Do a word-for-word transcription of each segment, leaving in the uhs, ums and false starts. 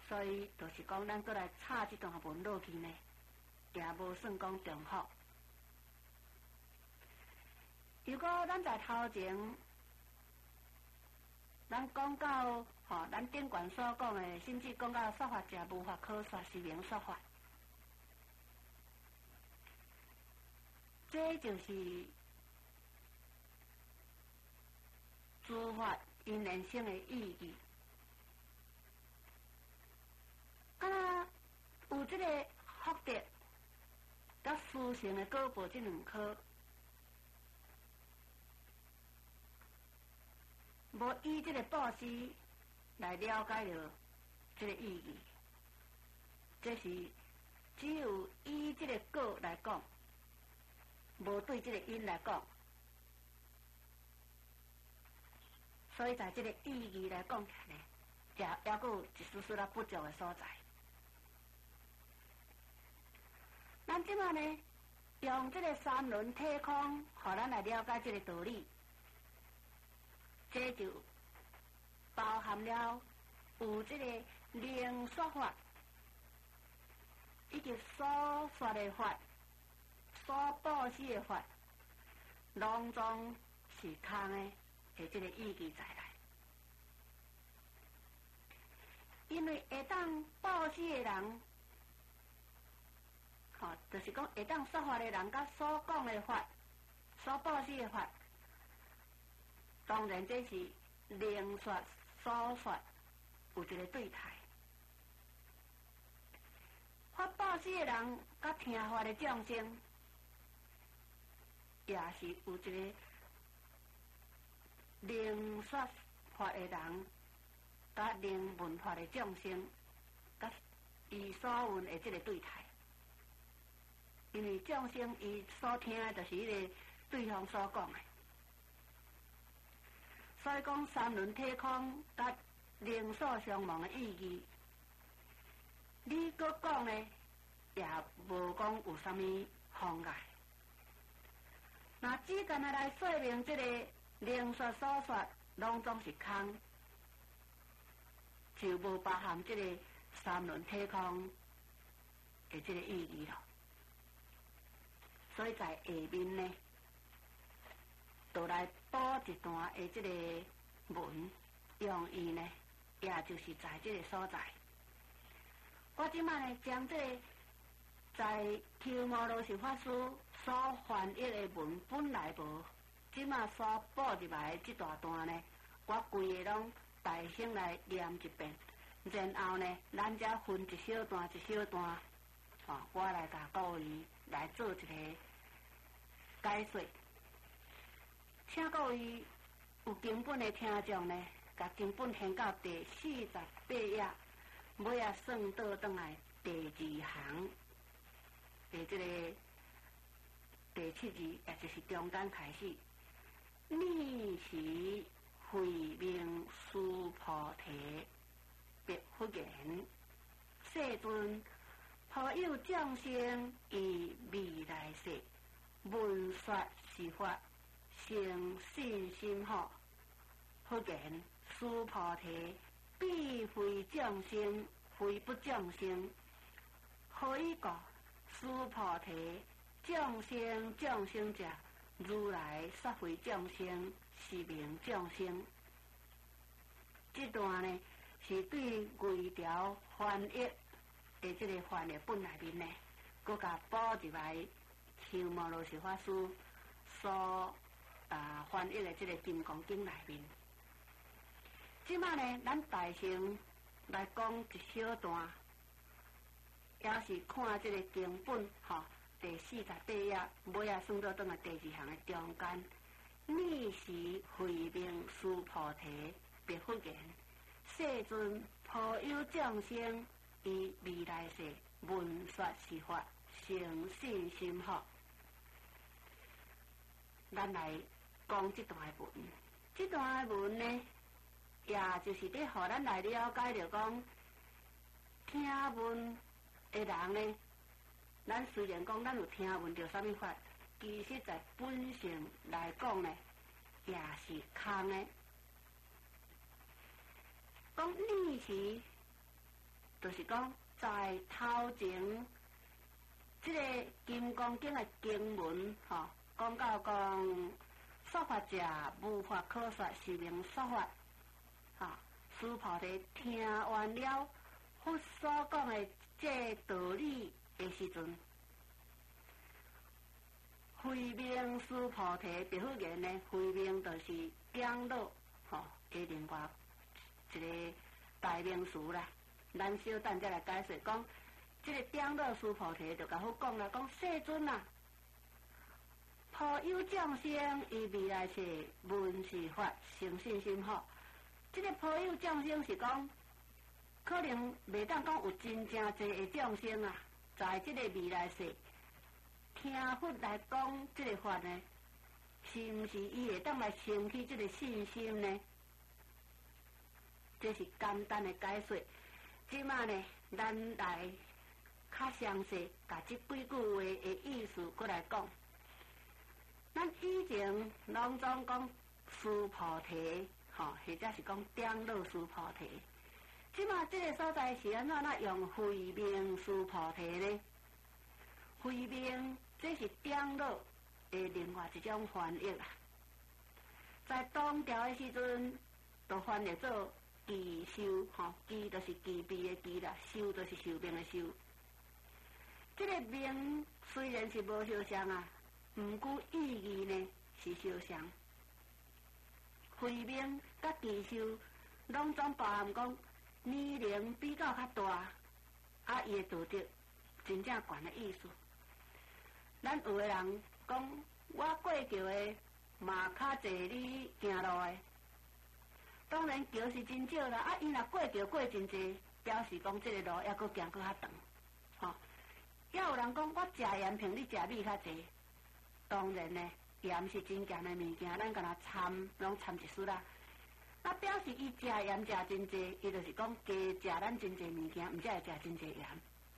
所以就是讲，咱过来插这段文落去呢，也无算讲重复。如果咱在头前，咱讲到吼，咱顶悬所讲的，甚至讲到说法者无法可说，是名说法，这就是诸法因缘性的意义。敢若有这个福德，甲殊胜的果报这两科。无以这个布施来了解了这个意义，这是只有以这个果来讲，无对这个因来讲，所以在这个意义来讲起来呢，也也还有一丝丝啦不足的所在。咱即马呢，用这个三轮体空，互咱来了解这个道理。这就包含了有这个能说法，以及所说的法、所布施的法，拢总是空的，的这个意义在来。因为会当布施的人，吼、哦，就是讲会当说法的人，甲所讲的法、所布施的法。当然，这是能说所说有一个对态。发布施的人甲听法的众生，也是有一个能说法的人，甲能闻法的众生，甲伊所闻的这个对态。因为众生伊所听的，就是迄个对方所讲的。所以讲三轮体空甲能所相忘的意义，你搁讲呢，也无讲有啥物妨碍。那只干那来说明这个能说所说，拢总是空，就无包含这个三轮体空的这个意义了。所以在下面呢，就来补一段的这个文，用意呢，也就是在这个所在。我即摆呢，将这个在鸠摩罗什法师所翻译的文本来无，即摆所补入来这大段呢，我规个拢大声来念一遍，然后呢，咱才分一小段一小段，吼、哦，我来甲各位来做一个解说。请各位有经本的听众呢，甲经本掀到第四十八页，尾啊算倒转来第二行的这个第七字，也就是中间开始。逆时慧命殊菩提，别佛言：世尊，何有众生以未来世闻说是法？诚信心好，佛言：殊菩提，必非众生，非不众生。何以故？殊菩提，众生众生者，如来说非众生，是名众生。这段呢，是对微调翻译的这个翻译本内面呢，佮甲补入来鸠摩罗什法师所啊，翻译的这个《金刚经》内面，即摆呢，咱大乘来讲一小段，也是看这个经本吼，第四十八页尾啊算到倒来第二行的中间，逆时慧命殊菩提，别佛言：世尊，何有众生以未来世闻说是法，诚信心好？咱来讲这段文，这段文呢，也就是咧，互咱来了解着讲，听闻的人呢，咱虽然讲咱有听闻着啥物法，其实在本性来讲呢，也是空的。讲逆时就是讲在头前，即、这个《金刚经》的经文，吼、哦，讲到讲说法者无法可说，是名说法。哈、哦，师菩提听完了佛所讲的这道理的时阵，慧命师菩提别佛言呢，慧命就是讲到吼的另外一个代名词啦。咱小等再来解释讲，这个点到师菩提就甲佛讲啦，讲世尊啊，普有众生以未来世闻是法，诚信心好。这个普有众生是讲，可能袂当讲有真正侪的众生啊，在这个未来世听佛来讲这个法呢，是毋是伊会当来升起这个信心呢？这是简单的解说。即马呢，咱来较详细，甲这几句话的意思过来讲。咱以前拢总讲师菩提，吼、哦，或者是讲点老师菩提。即马这个所在是安怎那用慧命师菩提呢？慧命这是点老的另外一种翻译啦。在唐朝的时阵，就翻译做kỳ修，吼，kỳ就是kỳ避的kỳ啦，修就是寿命的修。这个名虽然是无相像啊，毋过意义呢是相像。慧命甲kỳ修，拢总包含讲年龄比较较大，啊，伊的道德真正悬的意思。咱有的人讲，我过桥的嘛较济你行路的。当然桥是真少啦，啊，伊若过桥过真济，表示讲这个路还佫行佫较长，吼、哦。也有人讲我食盐比你食米较济，当然呢，盐是真咸的物件，咱甲它掺，拢掺一丝啦。那表示伊食盐食真济，伊就是讲加食咱真济物件，毋才会食真济盐。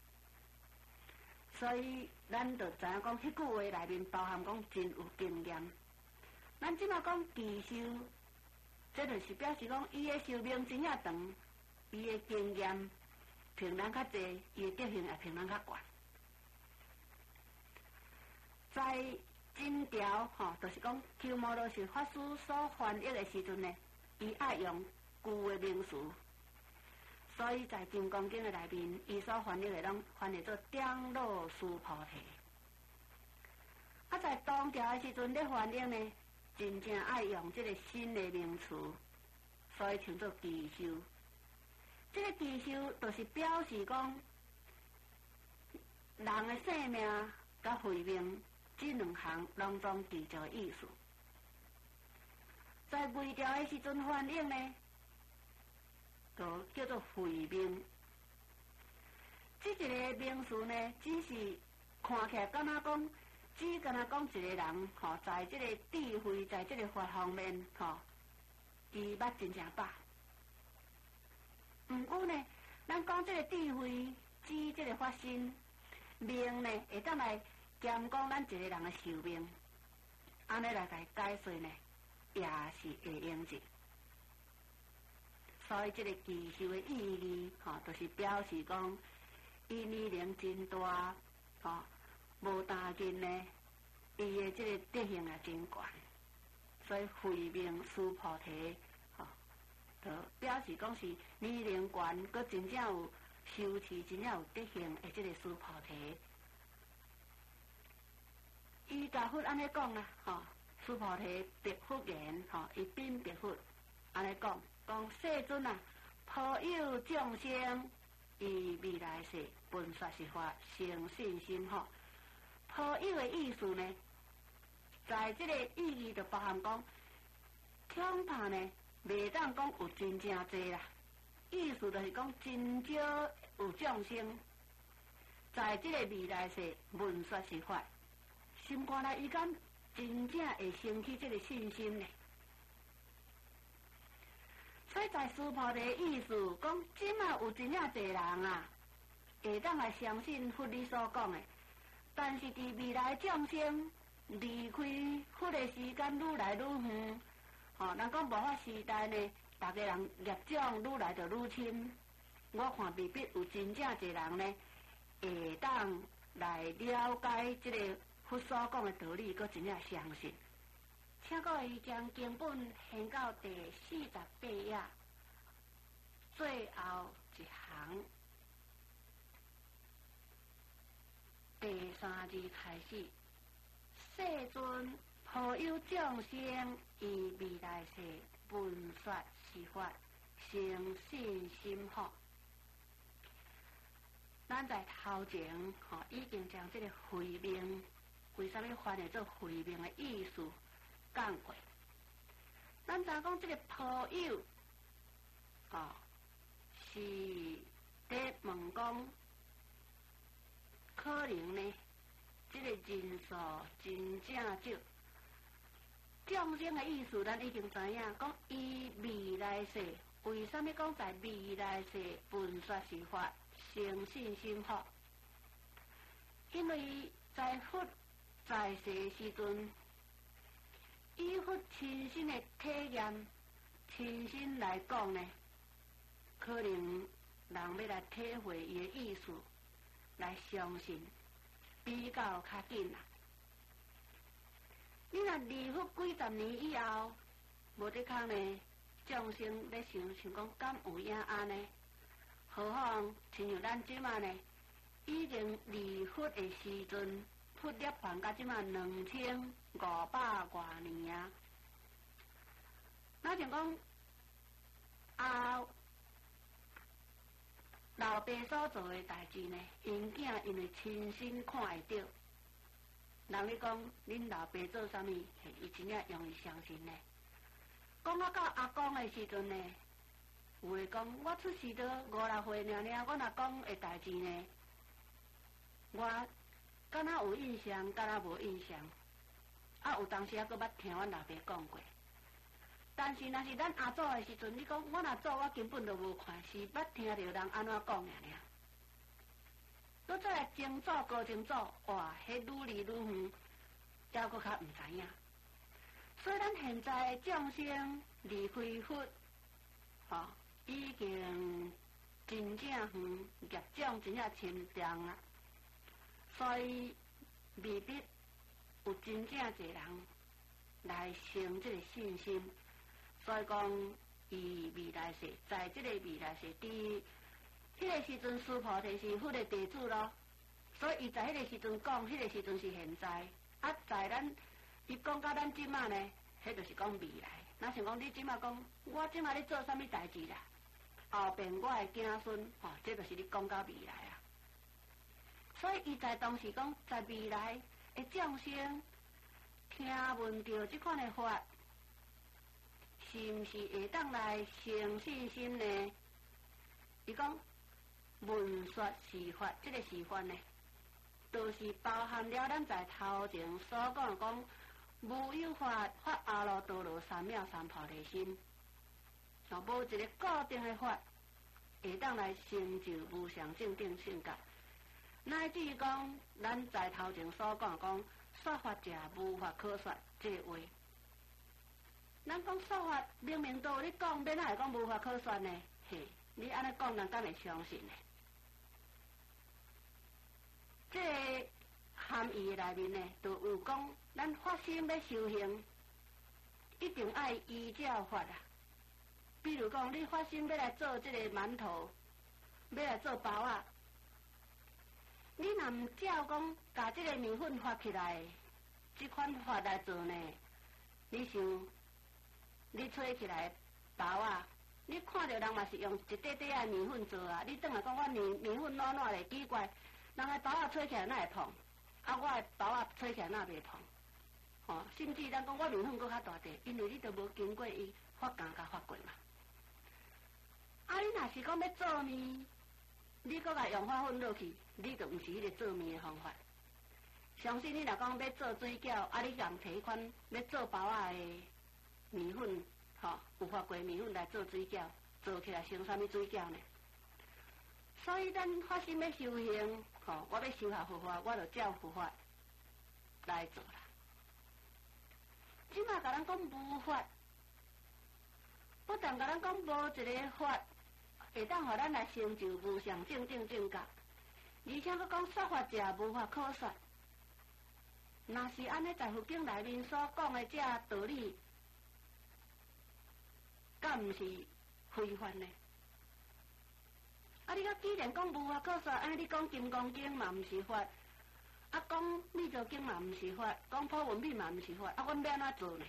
所以咱就知影讲，迄句话内面包含讲真有经验。咱即马讲kỳ修。这就是表示讲，伊的寿命真正长，伊的经验平咱较济，伊的德行也平咱较悬。在真条吼，就是讲鸠摩罗什法师所翻译的时阵呢，伊爱用旧的名词，所以在《金刚经》的内面，伊所翻译的拢翻译做点老师菩提。啊，在唐朝的时阵咧翻译呢。真正爱用这个新的名词，所以称作kỳ修。这个kỳ修就是表示讲，人的性命甲慧命这两项拢总记着意思。在魏朝的时阵翻译呢，就叫做慧命。这一个名词呢，只是看起来敢若讲。只敢若讲一个人，吼，在这个智慧，在这个法方面，吼，伊捌真正饱。毋过呢，咱讲这个智慧，指这个法身，命呢，会当来兼讲咱一个人的寿命，安尼来甲伊解说呢，也是会用的。所以这个kỳ修的意义，吼，就是表示讲，伊年龄真大，吼。无大见呢，伊的这个德行也真悬，所以慧命师菩提，吼、哦，就表示讲是年龄悬，佮真正有修持，真正有德行的这个师菩提。伊甲佛安尼讲啦，吼、哦，师菩提别佛言，吼、哦，伊禀别佛安尼讲，讲世尊啊，普有众生，以未来世闻说是法，诚信心吼。普有的意思呢，在这个意义就包含讲，恐怕呢，袂当讲有真正侪啦。意思就是讲，真少有众生，在这个未来世闻说是法，心肝内伊敢真正会升起这个信心呢。所以在师菩提的意思讲，即马有真正侪人啊，会当来相信佛理所讲的。但是伫未来众生离开佛的时间愈来愈远，吼、哦，咱讲无法时代呢，大家人业障愈来就愈深， 我看未必有真正一个人呢，会当来了解这个佛所讲的道理，佮真正相信。请各位将经本掀到第四十八页，最后一行，第三字开始。世尊普有众生，以未来世闻说是法，生信心好。咱在头前吼、哦、已经将这个慧命，为什么翻译做慧命的意思讲过？咱知讲这个普有，吼、哦、是在问讲，可能呢，这个人数真正少。众生的意思，咱已经知影，讲伊未来世，为什么讲在未来世闻说是法？生信心好，因为在佛在世时阵，以佛亲身的体验、亲身来讲呢，可能人要来体会伊的意思，来相信，比较较紧啦。你若离佛几十年以后，无得空呢，众生咧想想讲，敢有影安呢？何况，亲像咱即马呢，已经离佛的时阵，佛涅槃到即马两千五百多年啊。那像讲，啊，老爸所做的代志呢，因囝因为亲身看会到，人咧讲，恁老爸做啥物，伊真正容易相信呢。讲啊到阿公的时阵呢。有诶讲，我出世到五六岁尔尔，我若讲诶代志呢，我敢若有印象，敢若无印象。啊，有当时还佫捌听阮老爸讲过。但是若是咱阿祖诶时阵，你讲我若做，我根本都无看，是捌听着人安怎讲尔尔。搁再来前祖、高前祖，哇，迄愈离愈远，还佫较毋知影。所以咱现在众生离开佛，吼、哦。已经真正远，业障真正深重啊！所以未必有真正一个人来生这个信心。所以讲，伊未来世，在这个未来世，伫迄个时阵，师菩提是佛的弟子咯。所以伊在迄个时阵讲，迄个时阵是现在。啊，在咱伊讲到咱即马呢，迄就是讲未来。那像讲你即马讲，我即马咧做啥物代志啦？后边我的子孙，吼、哦，这就是你讲到未来啊。所以伊在当时讲，在未来的众生听闻到这款的法，是毋是会当来生信心呢？伊讲闻说是法，这个是法呢，都、就是包含了咱在头前所讲讲，无有法，法阿罗多罗三藐三菩提心。哦，无一个固定的法，会当来成就无上正定性格。乃至于讲，咱在头前所讲讲，说法者无法可说这个话。咱讲说法，明明都有你讲，免哪会讲无法可说呢？嘿，你安尼讲，人敢会相信呢？这个含义内面呢，就有讲，咱发心要修行，一定爱依照法啊。比如讲，你发心要来做这个馒头，要来做包啊，你若唔照讲，把这个面粉发起来，这款法来做呢？你想，你吹起来包啊，你看到人嘛是用一块块的面粉做啊，你等下讲我面面粉软软的奇怪，人的包啊吹起来哪会碰？啊，我的包啊吹起来哪袂碰？哦，甚至咱讲我面粉搁较大块，因为你都无经过伊发酵甲发过嘛。啊，你若是讲要做面，你搁甲用花粉落去，你就毋是迄个做面的方法。相信你若讲要做水饺，啊，你共摕迄款要做包仔的面粉，吼、哦，有发过面粉来做水饺，做起来成啥物水饺呢？所以咱发心要修行，吼、哦，我要修学佛法，我就照佛法来做啦。即马甲咱讲无法，不但甲咱讲无一个法会当互咱来成就无上正正正觉，而且佫讲说法者无法可说。若是安尼，在佛经内面所讲的这道理，敢毋是非凡呢？啊！你讲既然讲无法可说，安尼你讲金刚经嘛毋是法，啊讲密咒经嘛毋是法，讲普文品嘛毋是法，啊阮要安怎做呢？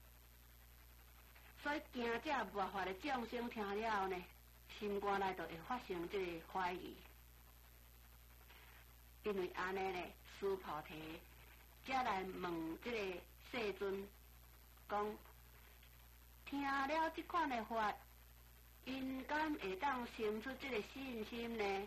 所以惊这末法的众生听了后呢，心肝内就会发生这个怀疑，因为安尼呢，须菩提才来问这个世尊，讲听了这款的法，因敢会当生出这个信心呢？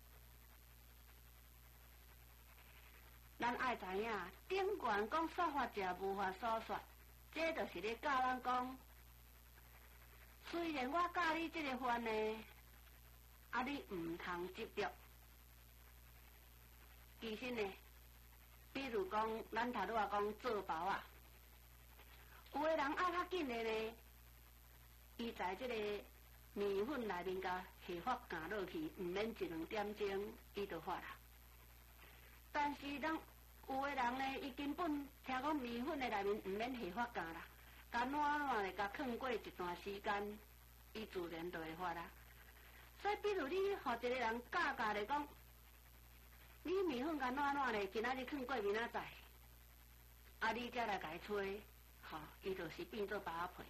咱爱知影，顶悬讲说法者无法所说，这就是咧教咱讲。虽然我教你这个法呢，啊，你唔通执着。其实呢，比如讲，咱头拄仔讲做包啊，有个人爱较紧的呢，伊在这个米粉内面甲下发加落去，唔免一两点钟，伊就发啦。但是咱有个人呢，伊根本听讲米粉的内面唔免下发加啦。甲暖暖的，甲放过一段时间，伊自然就会发啦。所以，比如你互一个人教教来讲，你米粉甲暖暖的，今仔日放过明仔载，啊，你才来甲伊吹，吼、哦，伊就是变做包皮。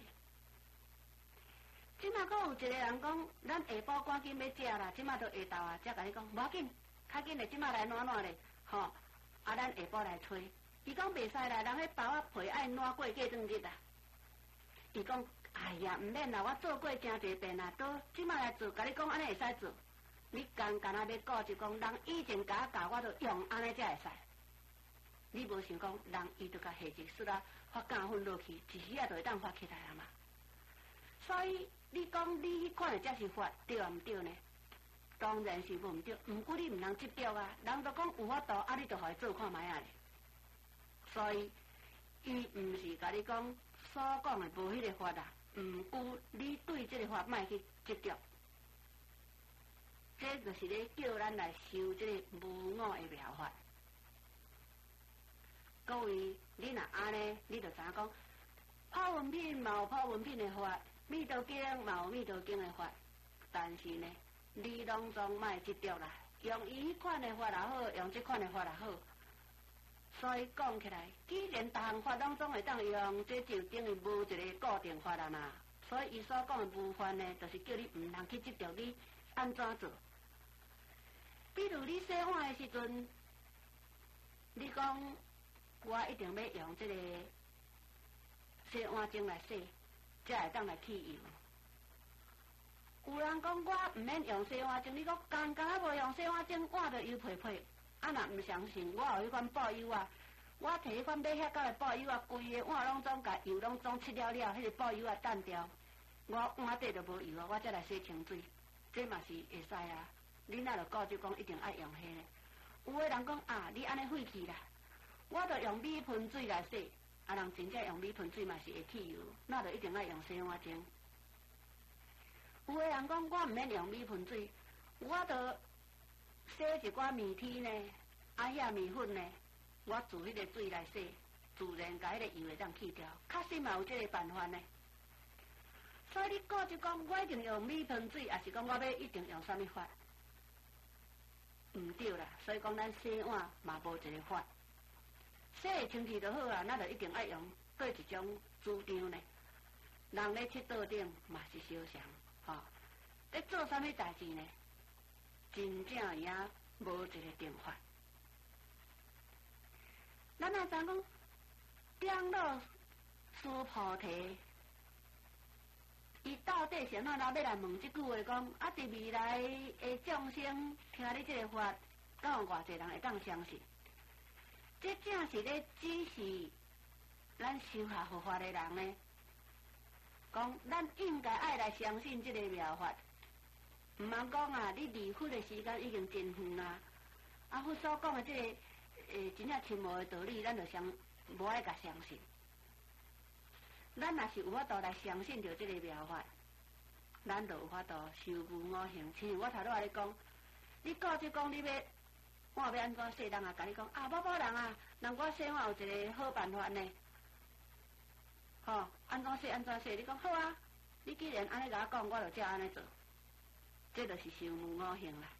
即马佫有一个人讲，咱下晡赶紧要食啦，即马都下昼啊，才甲你讲，无要紧，较紧的，即马来暖暖的，吼、哦，啊，咱下晡来吹。伊讲袂使啦，人迄包啊皮爱暖过过两日啊。伊讲，哎呀，毋免啦，我做过真侪遍啦，都即摆来做，甲你讲安尼会使做。你刚刚啊要顾就讲，人以前甲我教，我都用安尼才会使。你无想讲，人伊就甲下一丝啊发干粉落去，一时啊就会当发起来啊嘛。所以你讲你迄款的才是法，对啊毋对呢？当然是无毋对，毋过你毋通执着啊。人都讲有法度，啊你就互伊做看卖啊咧。所以伊毋是甲你讲。所讲的无迄个法啦，毋过你对这个法莫去执着，这就是咧叫咱来修这个无我的妙法。各位，你若安尼，你就知影讲，普文品嘛有普文品的法，密道经嘛有密道经的法，但是呢，你拢总莫执着啦，用伊迄款的法也好，用这款的法也好。所以讲起来，既然大项法拢总会当用，这就等于无一个固定法啦嘛。所以伊所讲的无法呢，就是叫你毋通去执着你安怎做。比如你洗碗的时阵，你讲我一定要用这个洗碗精来洗，才会当来去油。有人讲我毋免用洗碗精，你讲刚刚啊无用洗碗精，碗就油皮皮。啊，若毋相信，我有迄款布油啊，我摕迄款买遐到的布油啊，规个碗拢总甲油拢总切了了，迄个布油啊淡掉，我碗底就无油啊，我才来洗清水，这嘛是会使啊。你哪着告就讲一定爱用迄个？有个人讲啊，你安尼废气啦，我着用米喷水来洗，啊，人真正用米喷水嘛是会去油，那着一定爱用洗碗精。有个人讲我毋免用米喷水，我着洗一寡面体呢，啊遐面粉呢，我自迄个水来洗，自然甲迄个油会当去掉。确实嘛有这个办法呢。所以你讲就讲，我一定用米喷水，还是讲我要一定用啥物法？毋对啦。所以讲咱洗碗嘛无一个法，洗会清气就好啊，那就一定爱用过一种主张呢。人咧佚佗顶嘛是相像，吼、哦，咧做啥物代志呢？真正也无一个定法。咱若知讲，点落须菩提，伊到底是哪要来问即句话讲？啊，伫未来的众生听你这个法，敢有偌济人会当相信？这正是咧指示咱修下佛法的人呢，讲咱应该爱来相信这个妙法。毋通讲啊！你离佛的时间已经真远啦，啊，佛所讲的这个诶，真正深无的道理，咱就相无爱甲相信。咱若是有法度来相信着这个妙法， 咱就有法度修无五行。像我头拄仔咧讲，你顾即讲你要我要安怎说，人也甲你讲啊，某某人啊，人我说我有一个好办法呢。吼，安怎说安怎说？你讲好啊，你既然安尼甲我讲，我就照安尼做。这就是修无五行啦。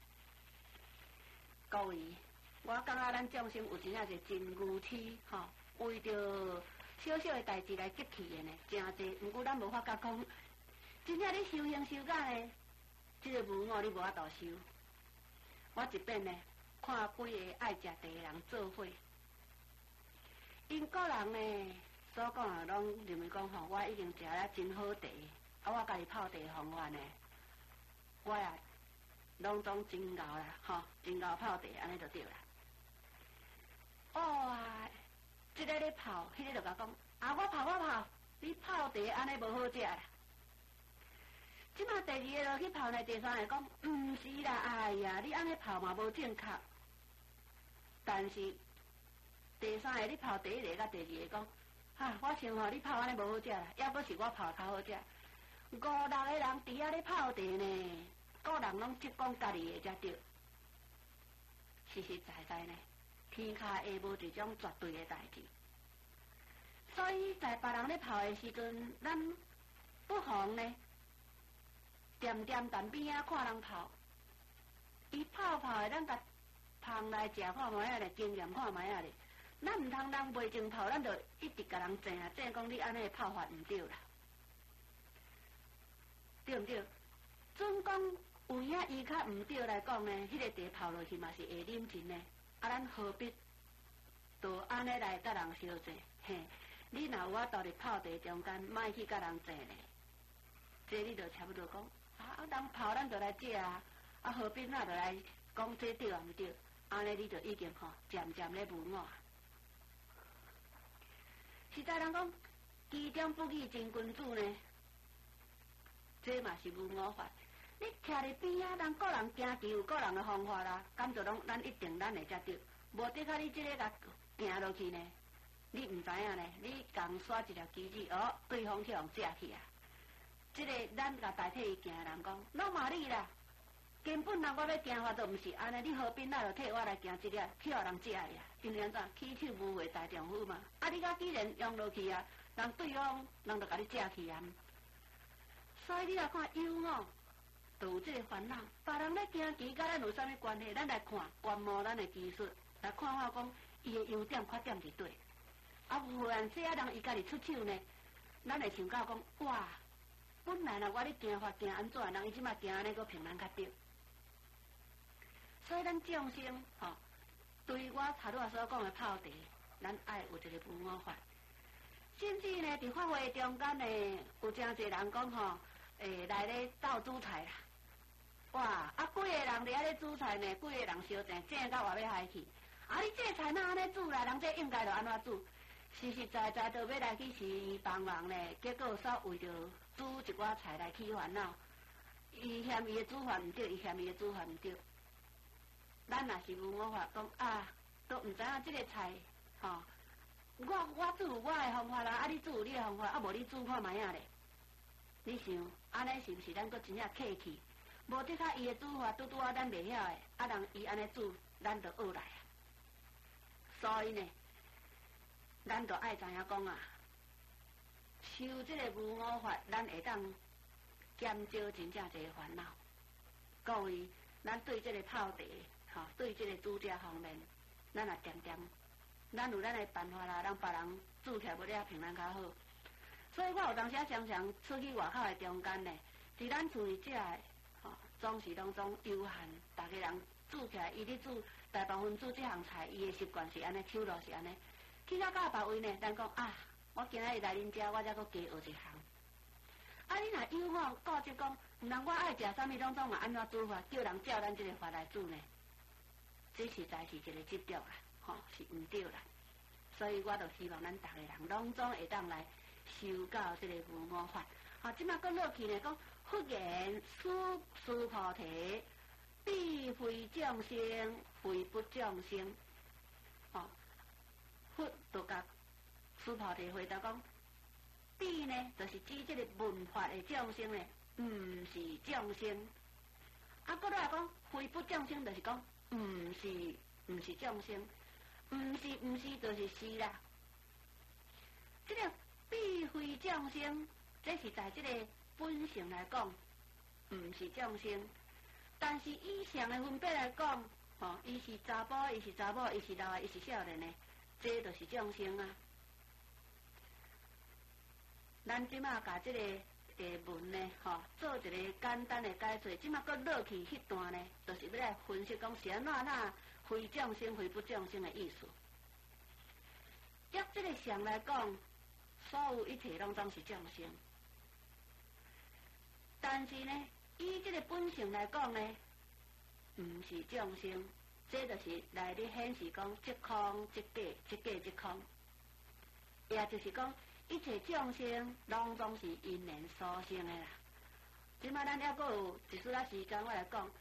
各位，我感觉咱众生有真正是真愚痴，吼，为着小小的代志来激气的呢，真济。毋过咱无法甲讲，真正你修行修到呢，这个无我你无法度修。我一遍呢，看几个爱食茶的人做伙，因个人呢所讲的拢认为讲吼，我已经食了真好茶，啊，我家己泡茶方法呢，我也拢总真熬啦，吼，真熬泡茶安尼就对啦。哦，即个咧泡，迄个就甲讲，啊，我泡我泡，你泡茶安尼无好食啦。即马第二个落去泡呢，第三个讲，毋是啦，哎呀，你安尼泡嘛无正确。但是第三个你泡第一个甲第二个讲，哈，我想吼你泡安尼无好食啦，要不是我泡较好食。五六个人伫遐咧泡茶呢，个人拢只讲家己的才对。实实在在呢，天下下无一种绝对的代志。所以在别人咧泡的时阵，咱不妨呢，点点淡边仔看人泡，伊泡泡的，咱甲旁来食看卖啊咧，经验看卖啊咧。咱毋通人袂正泡，咱就一直甲人争啊，争讲你安尼泡法毋对啦，对毋对？总讲有影伊较毋对来讲呢，迄、那个茶泡落去嘛是会啉尽呢。啊，咱何必就安尼来甲人相争？嘿，你若有法度伫泡茶中间，莫去甲人争咧。这你就差不多讲啊，人泡咱就来食啊，啊何必那就来讲这对啊毋对？安尼你就已经吼渐渐咧无我。实在人讲，其中不义真君子呢，这嘛是无我法。你徛伫边仔，人个人行棋有个人的方法啦，敢就拢咱一定咱会才对。无得较你即个甲行落去呢，你毋知影呢，你共耍一条棋子，哦，对方去互射去啊。即、这个咱甲代替伊行的人讲，拢嘛你啦，根本人我要行法都毋是安尼，你何必那就替我来行即个，去互人射呀？因为安怎起手无为大丈夫嘛。啊，你甲既然用落去啊，人对方人就甲你射去啊。所以你来看有哦。就有这个烦恼，别人咧行棋，甲咱有啥物关系？咱来看观摩咱的技术，来看看讲伊的优点、缺点伫对。啊，忽然这啊人伊家己出手呢，咱会想到讲哇，本来若我咧行法行安怎，人伊即马行安尼个平咱较对。所以咱众生吼、哦，对我头拄仔所讲的泡茶，咱爱有一个无我法。甚至呢，伫法会中间呢，有真侪人讲吼，诶、来咧斗煮菜啦。哇！啊，几个人伫遐咧煮菜呢？几个人相争，争到外要害去。啊，你这菜哪安尼煮啦？人这应该就安怎煮？实实在在就要来去是帮忙呢，结果煞为着煮一寡菜来起烦恼。伊嫌伊的煮法毋对，伊嫌伊的煮法毋对。咱若是无我法讲啊，都毋知影即个菜，吼、哦，我我煮有我的方法啦，啊，你煮有你的方法，啊，无你煮看卖啊咧。你想安尼是毋是咱搁真正客气？无得较伊的煮法拄拄啊，咱袂晓的，啊人伊安尼煮，咱就学来啊。所以呢，咱就爱知影讲啊，修这个无我法，咱会当减少真正一个烦恼。各位，咱对这个泡茶，吼、哦，对这个煮食方面，咱也点点，咱有咱的办法啦，让别人煮起来要了平安较好。所以我有当时常常出去外口的中间呢，伫咱厝里食的。哦，总是拢总悠闲，大家人煮起来，伊咧煮，大部分煮这项菜，伊的习惯是安尼，手路是安尼。去到到别位呢，咱讲啊，我今日来恁遮，我才搁加学一项。啊，你若有我顾即讲，毋通我爱食啥物，拢总嘛安怎煮法，叫人照咱即个法来煮呢？这实在是一个执着啦，吼、哦，是毋对啦。所以我就希望咱逐个人拢总会当来修到即个无我法。啊，即马讲落去呢，讲。忽然苏苏菩提，必非众生，非不众生。哦，忽就甲苏菩提回答讲，必呢，就是指这个闻法的众生呢， 毋是众生。啊，搁来讲，非不众生，就是讲，毋是毋是众生，毋是毋是，就是是啦。这个必非众生，这是在这个本性来讲，毋是众生。但是以上的分别来讲，吼、哦，伊是查甫，伊是查某，伊是老的，伊是少年的，这就是众生啊。咱即马甲这个诶文呢，吼、哦，做一个简单的解说。即马搁落去迄段呢，就是要来分析讲是安怎那非众生、非不众生的意思。约这个上来讲，所有一切拢总是众生。但是呢，以这个本性来讲呢，毋是众生，这就是来咧显示讲即空即假，即假即空，也就是讲一切众生拢总是因缘所生的啦。即摆咱还阁有一丝仔时间，我来讲，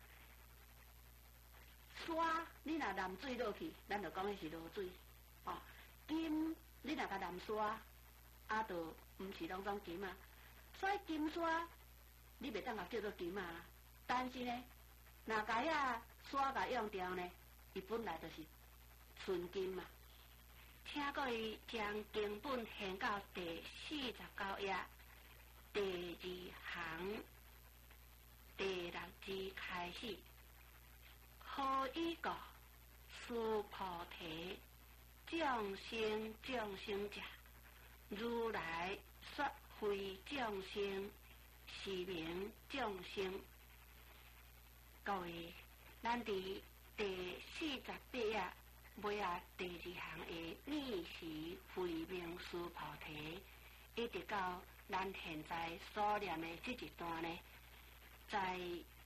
沙你若淋水落去，咱就讲迄是落水；哦，金你若甲淋沙，啊，就毋是拢总金啊。所以金沙你袂当甲叫做金啊，但是呢，若甲遐沙甲用掉呢，伊本来就是纯金嘛。请各位将经本献到第四十九页第二行第六字开始。何以故？殊菩提，众生众生者，如来说非众生，是名众生。各位，咱伫第四十八页尾啊第二行的逆时慧命殊菩提，一直到咱现在所念的这一段呢，在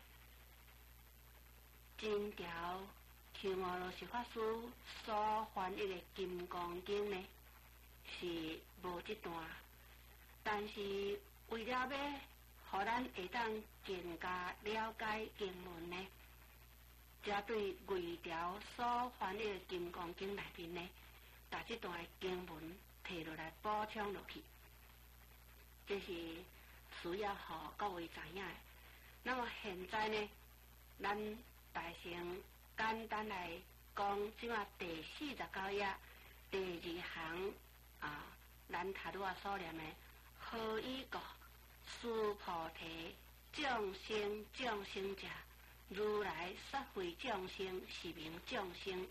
真条求阿罗什法师所翻译的《金刚经》呢，是无这段，但是为了要互咱会当更加了解经文呢，则对魏条所翻译的《金刚经》内面呢，把这段经文摕落来补充落去，这是需要互各位知影的。那么现在呢，咱大成简单来讲，即马第四十九页第二行啊，咱头拄仔所念的何以故？殊菩提，众生众生者，如来说非众生，是名众生。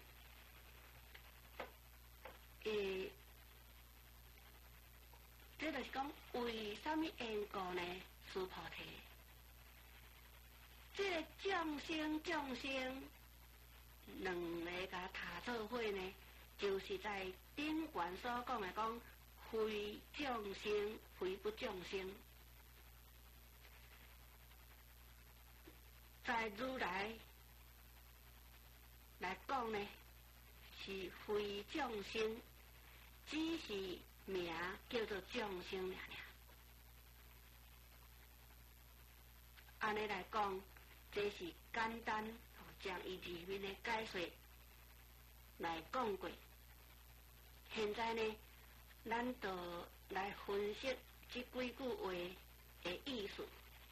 诶，这就是讲为什么缘故呢？殊菩提，这个众生众生两个甲踏做伙呢，就是在顶悬所讲的讲非众生，非不众生。在如来来讲呢，是非众生，只是名叫做众生尔尔。安尼来讲，这是简单将伊字面的解说来讲过。现在呢，咱就来分析这几句话的意思。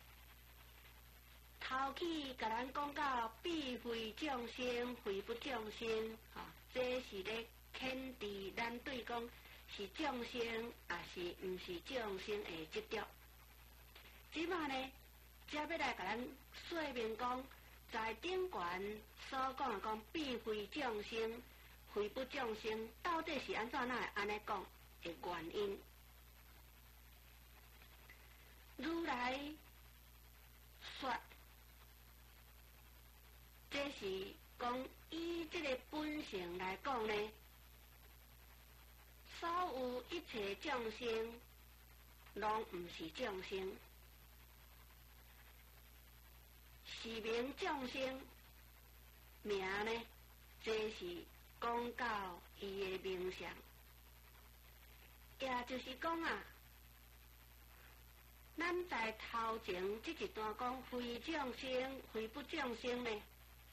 头起甲咱讲到必非众生，非不众生，吼、哦，这是咧肯定咱对讲是众生，也是毋是众生的执着。即马呢，则要来甲咱说明讲，在顶悬所讲的讲必非众生，非不众生，到底是安怎那会安尼讲的原因？如来说。这是讲以这个本性来讲呢，所有一切众生，拢毋是众生，是名众生。名呢，这是讲到伊的名相，也就是讲啊。咱在头前这一段讲非众生、非不众生呢，